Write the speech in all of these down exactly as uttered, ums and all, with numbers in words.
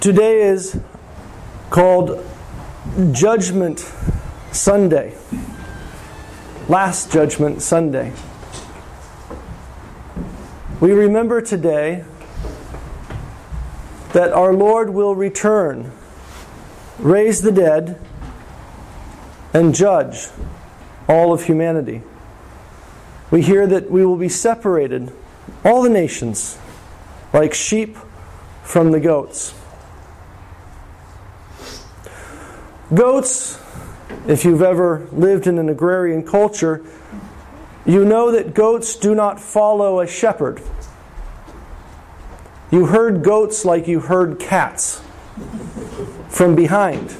Today is called Judgment Sunday. Last Judgment Sunday. We remember today that our Lord will return, raise the dead, and judge all of humanity. We hear that we will be separated, all the nations, like sheep from the goats. Goats, if you've ever lived in an agrarian culture, you know that goats do not follow a shepherd. You herd goats like you herd cats, from behind.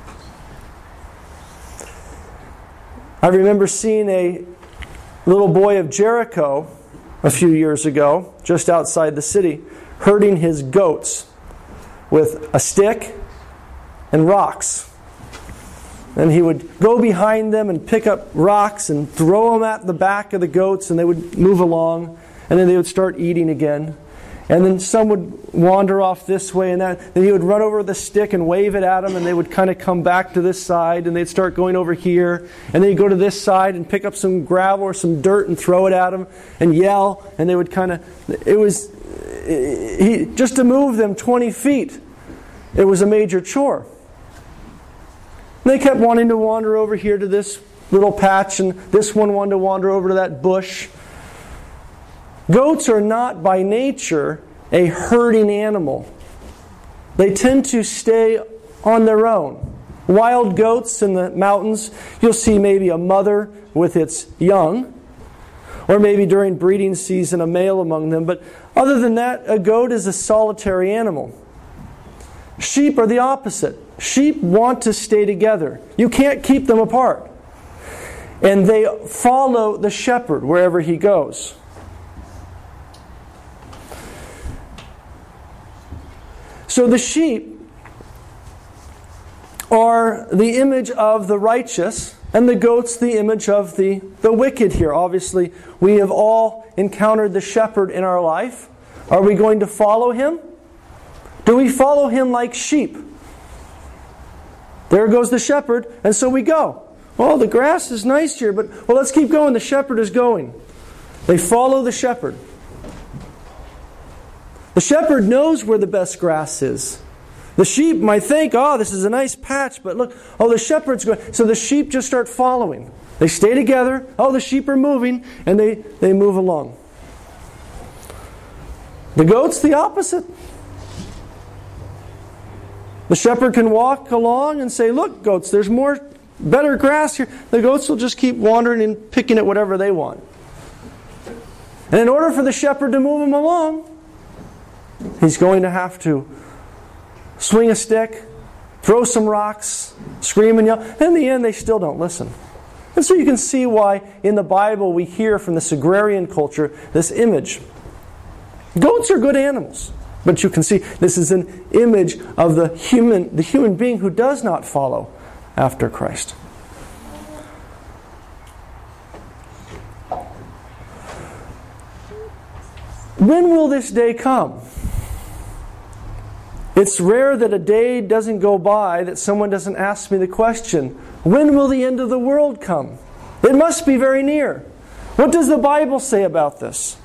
I remember seeing a little boy of Jericho a few years ago, just outside the city, herding his goats with a stick and rocks. And he would go behind them and pick up rocks and throw them at the back of the goats, and they would move along, and then they would start eating again. And then some would wander off this way and that. Then he would run over the stick and wave it at them, and they would kind of come back to this side, and they'd start going over here. And then he'd go to this side and pick up some gravel or some dirt and throw it at them and yell. And they would kind of, it was, he just to move them twenty feet, it was a major chore. And they kept wanting to wander over here to this little patch, and this one wanted to wander over to that bush. Goats are not by nature a herding animal. They tend to stay on their own. Wild goats in the mountains, you'll see maybe a mother with its young, or maybe during breeding season a male among them. But other than that, a goat is a solitary animal. Sheep are the opposite. Sheep want to stay together. You can't keep them apart. And they follow the shepherd wherever he goes. So the sheep are the image of the righteous, and the goats the image of the, the wicked here. Obviously, we have all encountered the shepherd in our life. Are we going to follow him? Do we follow him like sheep? There goes the shepherd, and so we go. Well, the grass is nice here, but well, let's keep going. The shepherd is going. They follow the shepherd. The shepherd knows where the best grass is. The sheep might think, oh, this is a nice patch, but look, oh, the shepherd's going. So the sheep just start following. They stay together. Oh, the sheep are moving, and they, they move along. The goat's the opposite. The shepherd can walk along and say, look, goats, there's more, better grass here. The goats will just keep wandering and picking at whatever they want. And in order for the shepherd to move them along, he's going to have to swing a stick, throw some rocks, scream and yell. And in the end, they still don't listen. And so you can see why in the Bible we hear from this agrarian culture this image. Goats are good animals. But you can see this is an image of the human, the human being who does not follow after Christ. When will this day come? It's rare that a day doesn't go by that someone doesn't ask me the question, when will the end of the world come? It must be very near. What does the Bible say about this?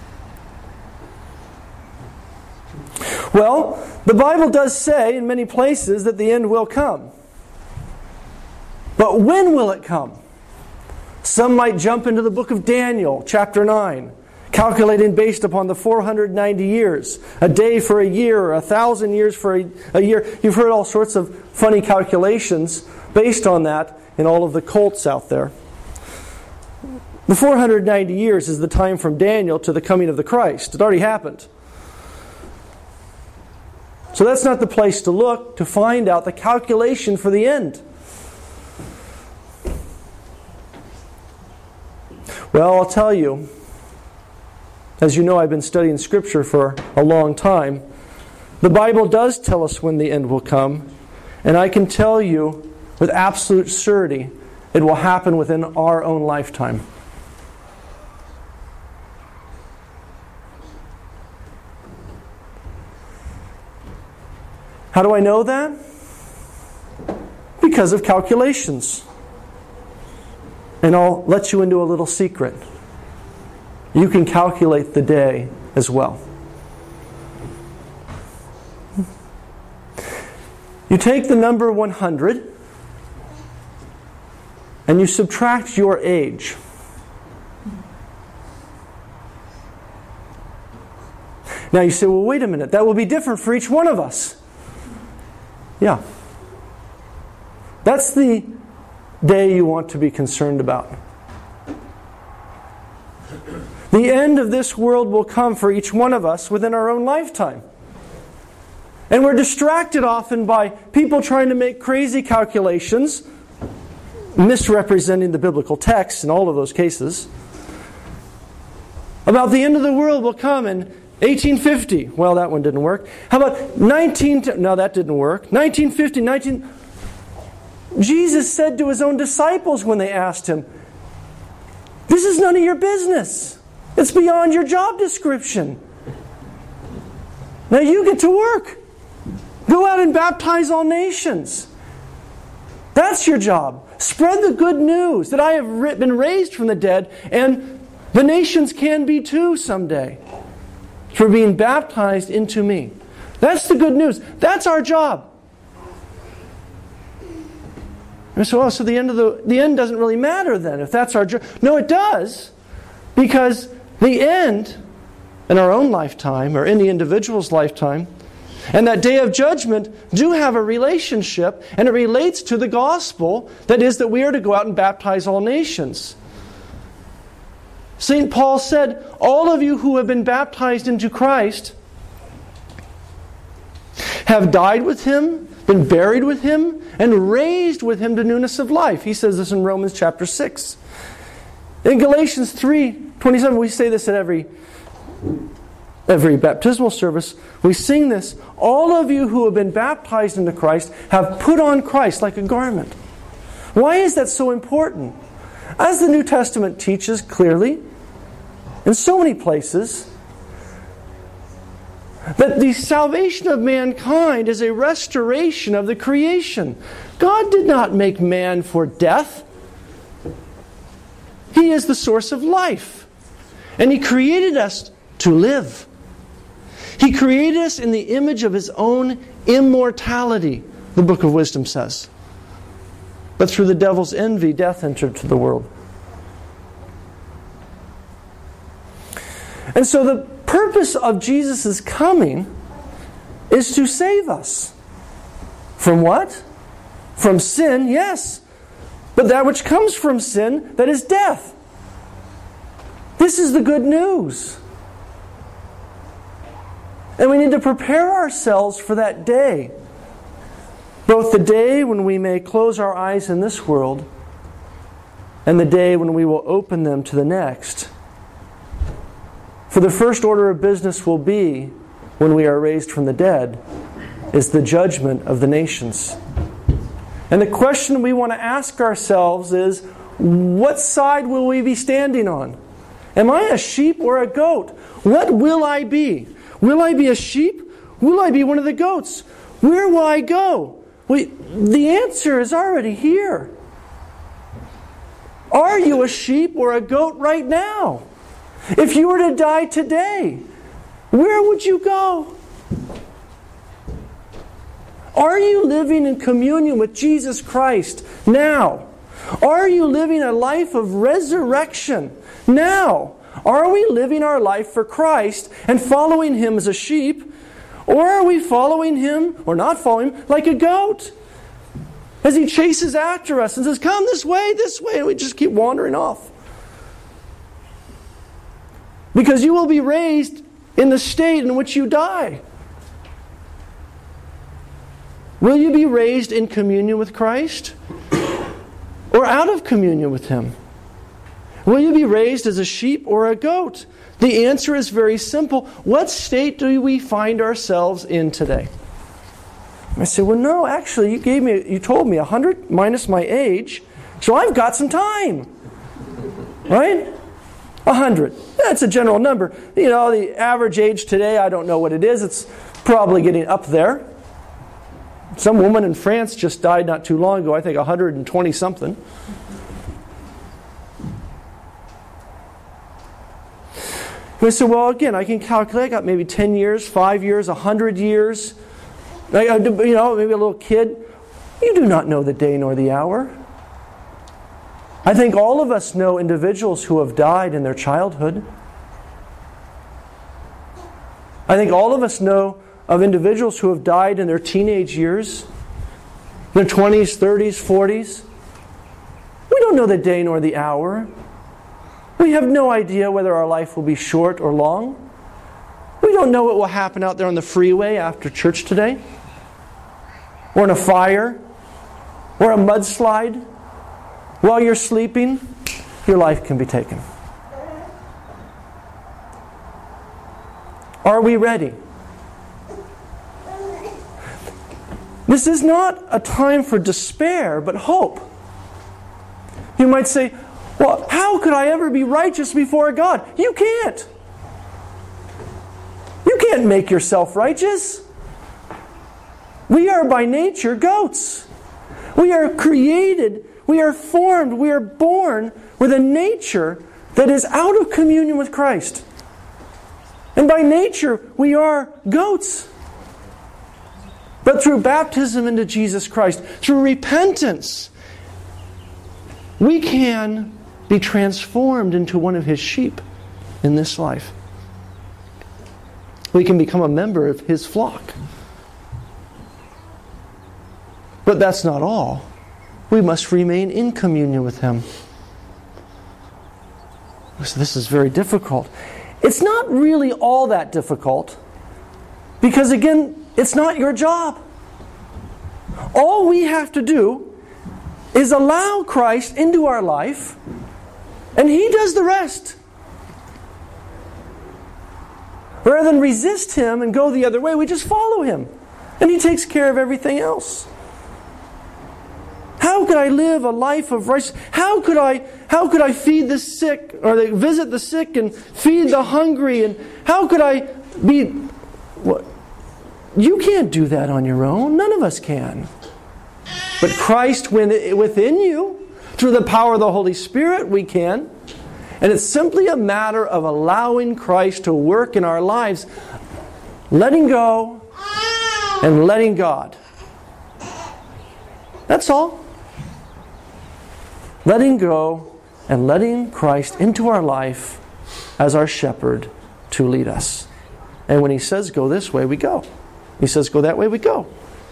Well, the Bible does say in many places that the end will come. But when will it come? Some might jump into the book of Daniel, chapter nine, calculating based upon the four hundred ninety years, a day for a year, or a thousand years for a, a year. You've heard all sorts of funny calculations based on that in all of the cults out there. The four hundred ninety years is the time from Daniel to the coming of the Christ. It already happened. So that's not the place to look to find out the calculation for the end. Well, I'll tell you, as you know, I've been studying Scripture for a long time. The Bible does tell us when the end will come, and I can tell you with absolute certainty it will happen within our own lifetime. How do I know that? Because of calculations. And I'll let you into a little secret. You can calculate the day as well. You take the number one hundred and you subtract your age. Now you say, well, wait a minute, that will be different for each one of us. Yeah. That's the day you want to be concerned about. The end of this world will come for each one of us within our own lifetime. And we're distracted often by people trying to make crazy calculations, misrepresenting the biblical text in all of those cases, about the end of the world will come in eighteen fifty. Well, that one didn't work. How about nineteen... No, that didn't work. nineteen fifty, nineteen... Jesus said to his own disciples when they asked him, this is none of your business. It's beyond your job description. Now you get to work. Go out and baptize all nations. That's your job. Spread the good news that I have been raised from the dead, and the nations can be too someday, for being baptized into me. That's the good news. That's our job. And so, oh, so the end of the the end doesn't really matter then, if that's our job. No, it does, because the end in our own lifetime, or in the individual's lifetime, and that day of judgment do have a relationship, and it relates to the gospel, that is, that we are to go out and baptize all nations. Saint Paul said, all of you who have been baptized into Christ have died with Him, been buried with Him, and raised with Him to newness of life. He says this in Romans chapter six. In Galatians three twenty-seven, we say this at every, every baptismal service. We sing this. All of you who have been baptized into Christ have put on Christ like a garment. Why is that so important? As the New Testament teaches clearly, in so many places, that the salvation of mankind is a restoration of the creation. God did not make man for death. He is the source of life. And He created us to live. He created us in the image of His own immortality, the Book of Wisdom says. But through the devil's envy, death entered to the world. And so the purpose of Jesus' coming is to save us. From what? From sin, yes. But that which comes from sin, that is death. This is the good news. And we need to prepare ourselves for that day. Both the day when we may close our eyes in this world, and the day when we will open them to the next. For the first order of business will be, when we are raised from the dead, is the judgment of the nations. And the question we want to ask ourselves is, what side will we be standing on? Am I a sheep or a goat? What will I be? Will I be a sheep? Will I be one of the goats? Where will I go? We, the answer is already here. Are you a sheep or a goat right now? If you were to die today, where would you go? Are you living in communion with Jesus Christ now? Are you living a life of resurrection now? Are we living our life for Christ and following Him as a sheep? Or are we following Him, or not following Him, like a goat? As He chases after us and says, come this way, this way, and we just keep wandering off. Because you will be raised in the state in which you die. Will you be raised in communion with Christ? Or out of communion with Him? Will you be raised as a sheep or a goat? The answer is very simple. What state do we find ourselves in today? I say, well, no, actually, you gave me, you told me one hundred minus my age, so I've got some time. Right? one hundred. That's a general number. You know, the average age today, I don't know what it is. It's probably getting up there. Some woman in France just died not too long ago, I think one hundred twenty something. We said, well, again, I can calculate. I got maybe ten years, five years, one hundred years. I, you know, maybe a little kid. You do not know the day nor the hour. I think all of us know individuals who have died in their childhood. I think all of us know of individuals who have died in their teenage years, their twenties, thirties, forties. We don't know the day nor the hour. We have no idea whether our life will be short or long. We don't know what will happen out there on the freeway after church today, or in a fire, or a mudslide. While you're sleeping, your life can be taken. Are we ready? This is not a time for despair, but hope. You might say, well, how could I ever be righteous before God? You can't. You can't make yourself righteous. We are by nature goats. We are created, we are formed, we are born with a nature that is out of communion with Christ. And by nature, we are goats. But through baptism into Jesus Christ, through repentance, we can be transformed into one of His sheep in this life. We can become a member of His flock. But that's not all. We must remain in communion with Him. So this is very difficult. It's not really all that difficult, because again, it's not your job. All we have to do is allow Christ into our life, and He does the rest. Rather than resist Him and go the other way, we just follow Him, and He takes care of everything else. How could I live a life of righteousness? How could I, how could I feed the sick, or visit the sick and feed the hungry? And how could I be... What? You can't do that on your own. None of us can. But Christ within you, through the power of the Holy Spirit, we can. And it's simply a matter of allowing Christ to work in our lives, letting go and letting God. That's all. Letting go and letting Christ into our life as our shepherd to lead us. And when He says go this way, we go. He says go that way, we go.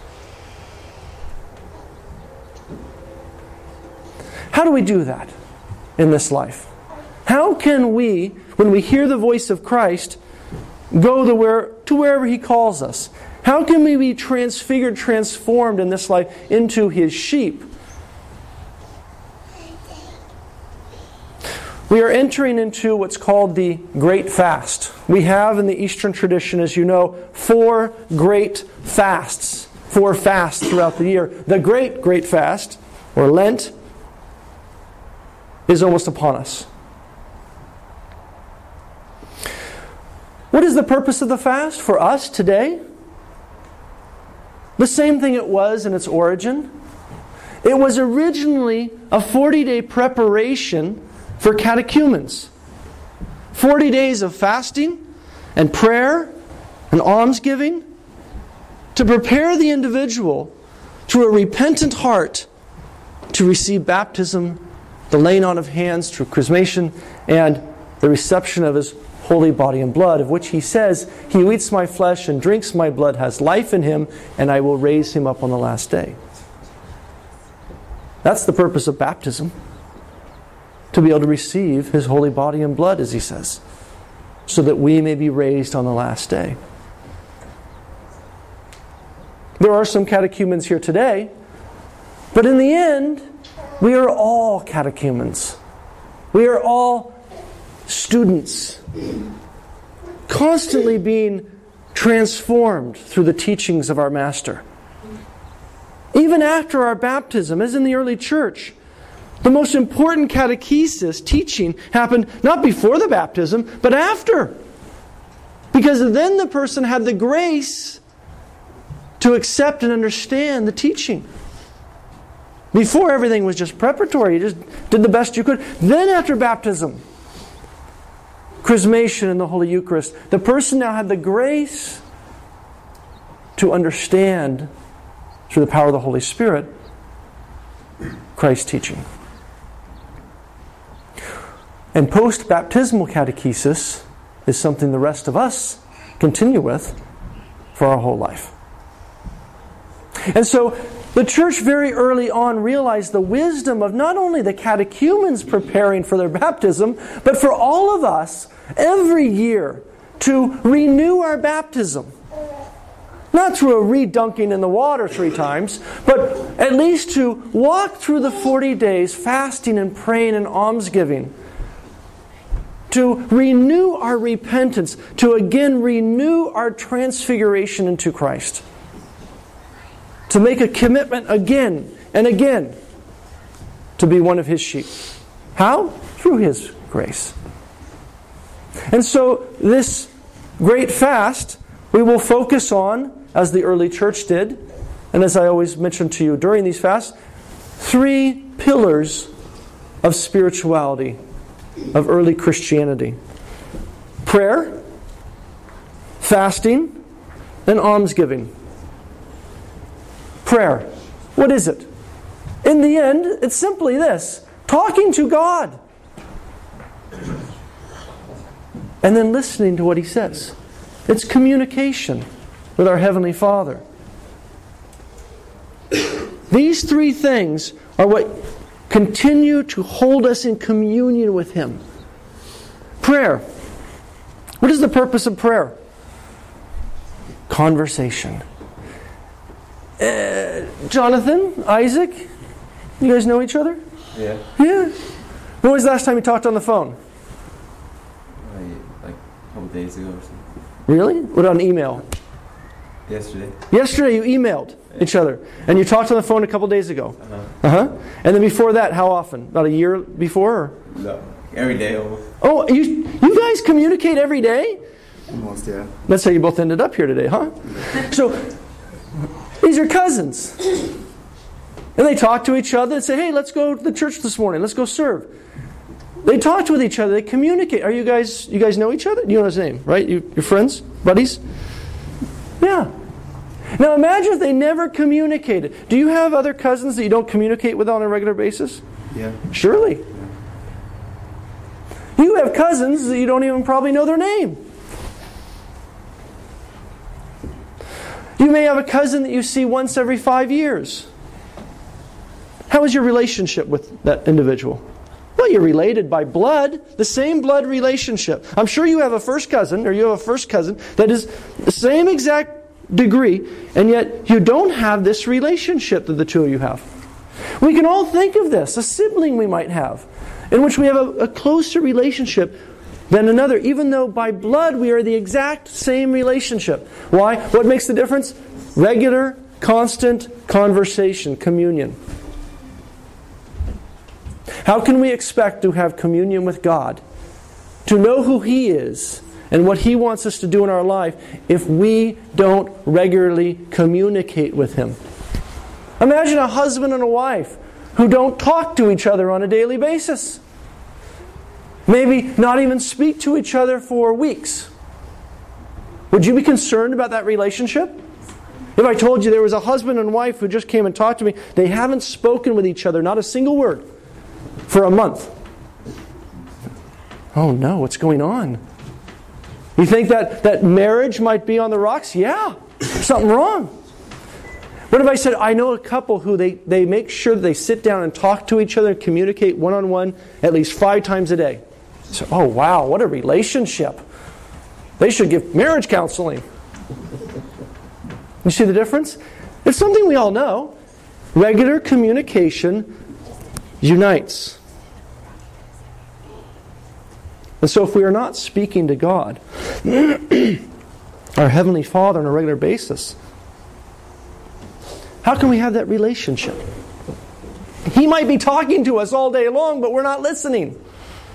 How do we do that in this life? How can we, when we hear the voice of Christ, go to, where, to wherever He calls us? How can we be transfigured, transformed in this life into His sheep? We are entering into what's called the Great Fast. We have in the Eastern tradition, as you know, four great fasts. Four fasts throughout the year. The Great, Great Fast, or Lent, is almost upon us. What is the purpose of the fast for us today? The same thing it was in its origin. It was originally a forty-day preparation for catechumens. forty days of fasting and prayer and almsgiving to prepare the individual through a repentant heart to receive baptism, the laying on of hands through chrismation, and the reception of His holy body and blood, of which He says, He who eats my flesh and drinks my blood has life in him, and I will raise him up on the last day. That's the purpose of baptism. To be able to receive His holy body and blood, as He says, so that we may be raised on the last day. There are some catechumens here today, but in the end, we are all catechumens. We are all students, constantly being transformed through the teachings of our Master. Even after our baptism, as in the early church, the most important catechesis teaching happened not before the baptism, but after. Because then the person had the grace to accept and understand the teaching. Before, everything was just preparatory. You just did the best you could. Then after baptism, chrismation in the Holy Eucharist, the person now had the grace to understand, through the power of the Holy Spirit, Christ's teaching. And post-baptismal catechesis is something the rest of us continue with for our whole life. And so the church very early on realized the wisdom of not only the catechumens preparing for their baptism, but for all of us every year to renew our baptism. Not through a re-dunking in the water three times, but at least to walk through the forty days fasting and praying and almsgiving. To renew our repentance, to again renew our transfiguration into Christ. To make a commitment again and again to be one of His sheep. How? Through His grace. And so this great fast we will focus on, as the early church did, and as I always mention to you during these fasts, three pillars of spirituality, of early Christianity. Prayer, fasting, and almsgiving. Prayer. What is it? In the end, it's simply this: talking to God. And then listening to what He says. It's communication with our Heavenly Father. These three things are what continue to hold us in communion with Him. Prayer. What is the purpose of prayer? Conversation. Uh, Jonathan, Isaac, you guys know each other? Yeah. Yeah. When was the last time you talked on the phone? Like, like a couple days ago or something. Really? What, on email? Yesterday. Yesterday you emailed yeah. each other. And you talked on the phone a couple days ago. Uh-huh. Uh-huh. And then before that, how often? About a year before? Or? No. Every day almost. Oh, you you guys communicate every day? Almost, yeah. That's how you both ended up here today, huh? So, these are cousins. And they talk to each other and say, hey, let's go to the church this morning. Let's go serve. They talk with each other. They communicate. Are you guys, you guys know each other? You know his name, right? You, you're friends? Buddies? Yeah. Now imagine if they never communicated. Do you have other cousins that you don't communicate with on a regular basis? Yeah. Surely. Yeah. You have cousins that you don't even probably know their name. You may have a cousin that you see once every five years. How is your relationship with that individual? Well, you're related by blood, the same blood relationship. I'm sure you have a first cousin, or you have a first cousin that is the same exact degree, and yet you don't have this relationship that the two of you have. We can all think of this, a sibling we might have, in which we have a, a closer relationship than another, even though by blood we are the exact same relationship. Why? What makes the difference? Regular, constant conversation, communion. How can we expect to have communion with God, to know who He is and what He wants us to do in our life, if we don't regularly communicate with Him? Imagine a husband and a wife who don't talk to each other on a daily basis. Maybe not even speak to each other for weeks. Would you be concerned about that relationship? If I told you there was a husband and wife who just came and talked to me, they haven't spoken with each other, not a single word, for a month. Oh no, what's going on? You think that, that marriage might be on the rocks? Yeah, something wrong. What if I said, I know a couple who they, they make sure that they sit down and talk to each other and communicate one-on-one at least five times a day? So, oh wow, what a relationship. They should give marriage counseling. You see the difference? It's something we all know. Regular communication unites. And so if we are not speaking to God, our Heavenly Father, on a regular basis, how can we have that relationship? He might be talking to us all day long, but we're not listening.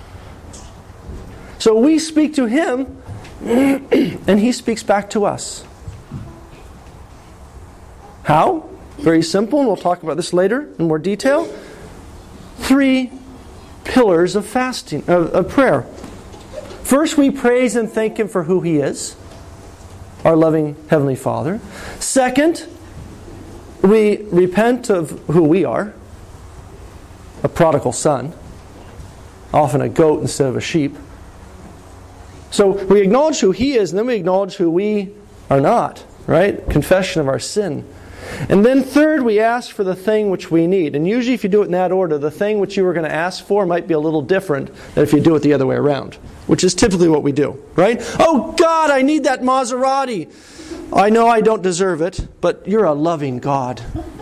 So we speak to Him, and He speaks back to us. How? Very simple, and we'll talk about this later in more detail. Three pillars of fasting, of, of prayer. First, we praise and thank Him for who He is, our loving Heavenly Father. Second, we repent of who we are, a prodigal son, often a goat instead of a sheep. So we acknowledge who He is, and then we acknowledge who we are not, right? Confession of our sin. And then third, we ask for the thing which we need. And usually if you do it in that order, the thing which you were going to ask for might be a little different than if you do it the other way around, which is typically what we do, right? Oh God, I need that Maserati. I know I don't deserve it, but you're a loving God.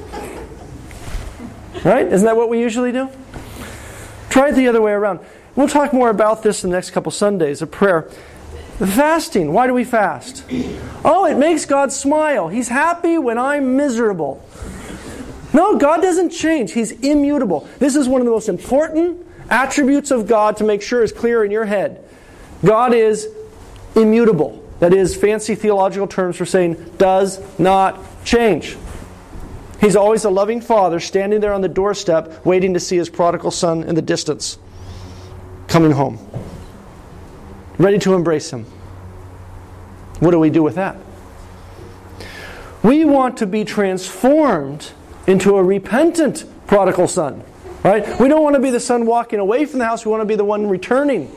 Right? Isn't that what we usually do? Try it the other way around. We'll talk more about this in the next couple Sundays of prayer. Fasting. Why do we fast? Oh, it makes God smile. He's happy when I'm miserable. No, God doesn't change. He's immutable. This is one of the most important attributes of God to make sure is clear in your head. God is immutable. That is fancy theological terms for saying does not change. He's always a loving Father standing there on the doorstep waiting to see His prodigal son in the distance coming home, ready to embrace Him. What do we do with that? We want to be transformed into a repentant prodigal son. Right? We don't want to be the son walking away from the house. We want to be the one returning.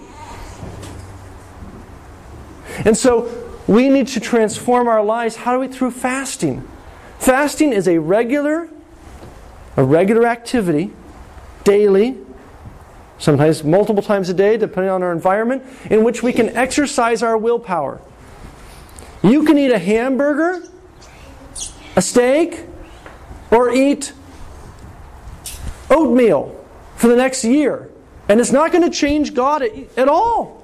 And so we need to transform our lives. How do we? Through fasting. Fasting is a regular, a regular activity, daily, sometimes multiple times a day, depending on our environment, in which we can exercise our willpower. You can eat a hamburger, a steak, or eat oatmeal for the next year. And it's not going to change God at, at all.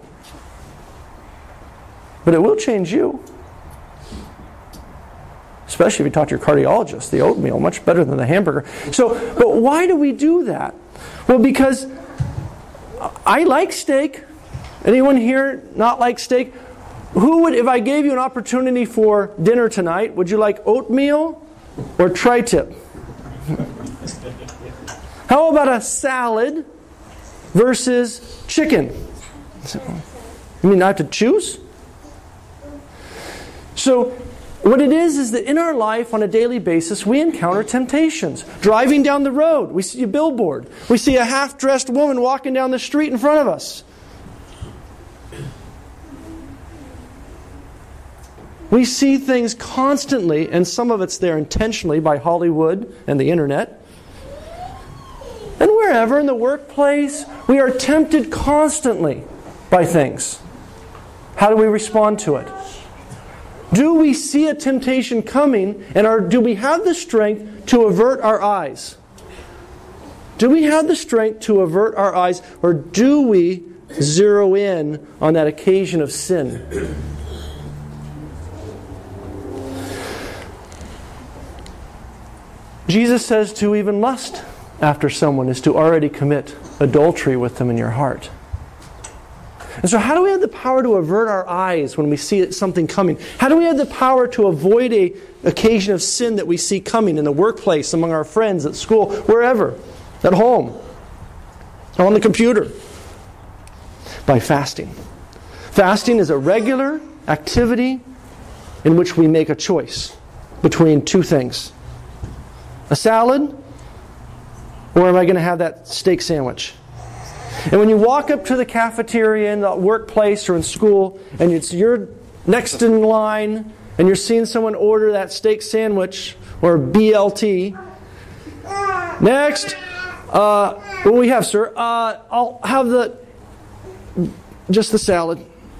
But it will change you. Especially if you talk to your cardiologist, the oatmeal, much better than the hamburger. So, but why do we do that? Well, because I like steak. Anyone here not like steak? Who would, if I gave you an opportunity for dinner tonight, would you like oatmeal or tri-tip? How about a salad versus chicken? You mean I have to choose? So, what it is, is that in our life on a daily basis, we encounter temptations. Driving down the road, we see a billboard. We see a half-dressed woman walking down the street in front of us. We see things constantly, and some of it's there intentionally by Hollywood and the internet. And wherever, in the workplace, we are tempted constantly by things. How do we respond to it? Do we see a temptation coming, and are, do we have the strength to avert our eyes? Do we have the strength to avert our eyes, or do we zero in on that occasion of sin? Jesus says to even lust after someone is to already commit adultery with them in your heart. And so how do we have the power to avert our eyes when we see something coming? How do we have the power to avoid a occasion of sin that we see coming in the workplace, among our friends, at school, wherever, at home, on the computer? By fasting. Fasting is a regular activity in which we make a choice between two things. A salad, or am I going to have that steak sandwich? And when you walk up to the cafeteria in the workplace or in school, and it's you're next in line, and you're seeing someone order that steak sandwich or B L T. Next, uh, what do we have, sir? Uh, I'll have the just the salad.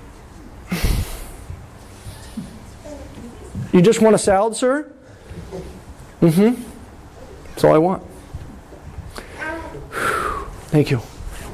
You just want a salad, sir? Mm-hmm. That's all I want. Thank you.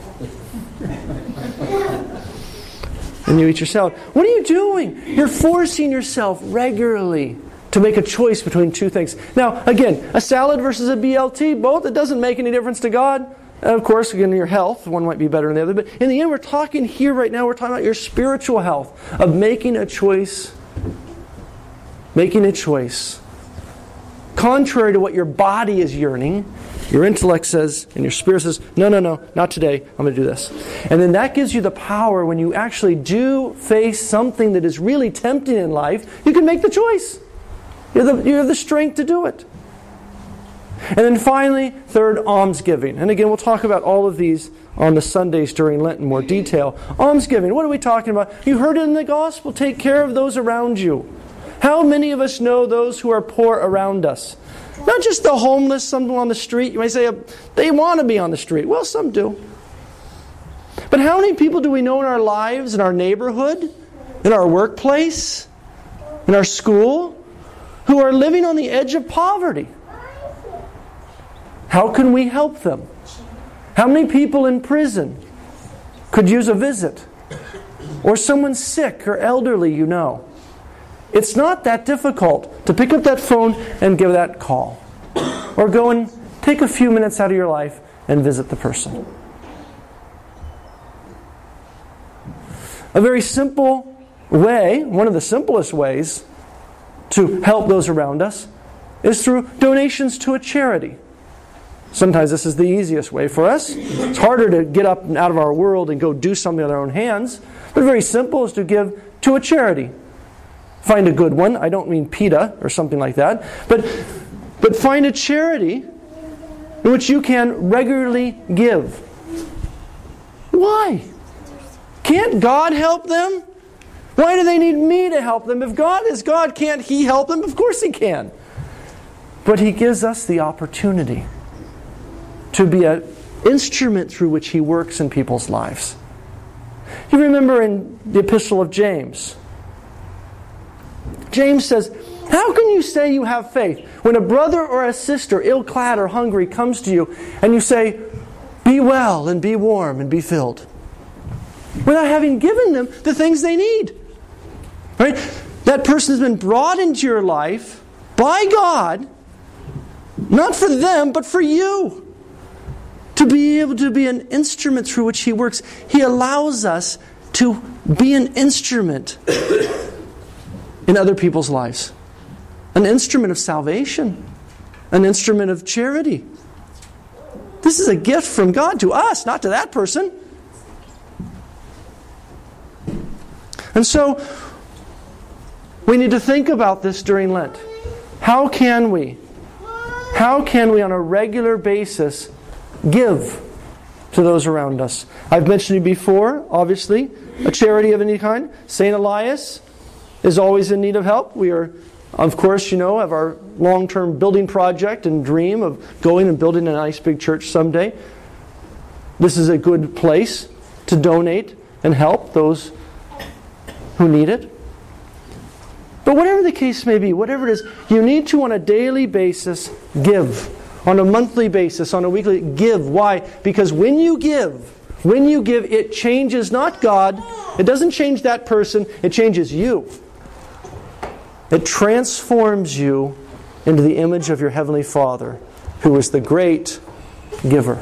And you eat your salad. What are you doing? You're forcing yourself regularly to make a choice between two things. Now, again, a salad versus a B L T, both, it doesn't make any difference to God. And of course, again, your health, one might be better than the other. But in the end, we're talking here right now, we're talking about your spiritual health, of making a choice, making a choice contrary to what your body is yearning, your intellect says, and your spirit says, no, no, no, not today, I'm going to do this. And then that gives you the power when you actually do face something that is really tempting in life, you can make the choice. You have the, you have the strength to do it. And then finally, third, almsgiving. And again, we'll talk about all of these on the Sundays during Lent in more detail. Almsgiving, what are we talking about? You heard it in the gospel, take care of those around you. How many of us know those who are poor around us? Not just the homeless, someone on the street. You may say, they want to be on the street. Well, some do. But how many people do we know in our lives, in our neighborhood, in our workplace, in our school, who are living on the edge of poverty? How can we help them? How many people in prison could use a visit? Or someone sick or elderly you know? It's not that difficult to pick up that phone and give that call. Or go and take a few minutes out of your life and visit the person. A very simple way, one of the simplest ways to help those around us is through donations to a charity. Sometimes this is the easiest way for us. It's harder to get up and out of our world and go do something with our own hands. But very simple is to give to a charity. Find a good one. I don't mean PETA or something like that. But, but find a charity in which you can regularly give. Why? Can't God help them? Why do they need me to help them? If God is God, can't He help them? Of course He can. But He gives us the opportunity to be an instrument through which He works in people's lives. You remember in the Epistle of James, James says, how can you say you have faith when a brother or a sister, ill-clad or hungry, comes to you and you say, be well and be warm and be filled, without having given them the things they need? Right? That person has been brought into your life by God, not for them, but for you. To be able to be an instrument through which He works. He allows us to be an instrument in other people's lives. An instrument of salvation. An instrument of charity. This is a gift from God to us, not to that person. And so, we need to think about this during Lent. How can we, how can we on a regular basis give to those around us? I've mentioned it before, obviously, a charity of any kind. Saint Elias is always in need of help. We are, of course, you know, have our long-term building project and dream of going and building a nice big church someday. This is a good place to donate and help those who need it. But whatever the case may be, whatever it is, you need to on a daily basis give. On a monthly basis, on a weekly, give. Why? Because when you give, when you give, it changes not God, it doesn't change that person, it changes you. It transforms you into the image of your Heavenly Father, who is the great giver.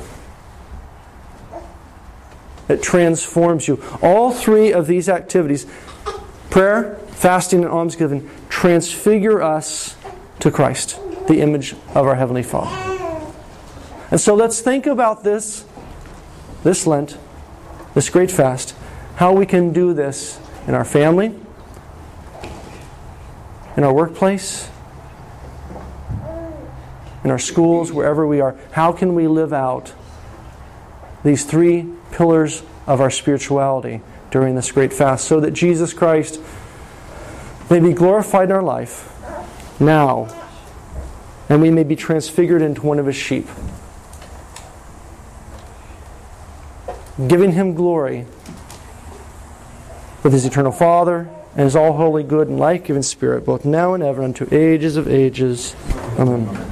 It transforms you. All three of these activities, prayer, fasting, and almsgiving, transfigure us to Christ, the image of our Heavenly Father. And so let's think about this, this Lent, this great fast, how we can do this in our family, in our workplace, in our schools, wherever we are. How can we live out these three pillars of our spirituality during this great fast so that Jesus Christ may be glorified in our life now, and we may be transfigured into one of His sheep, giving Him glory with His eternal Father and His all-holy, good, and life-giving Spirit, both now and ever, unto ages of ages. Amen.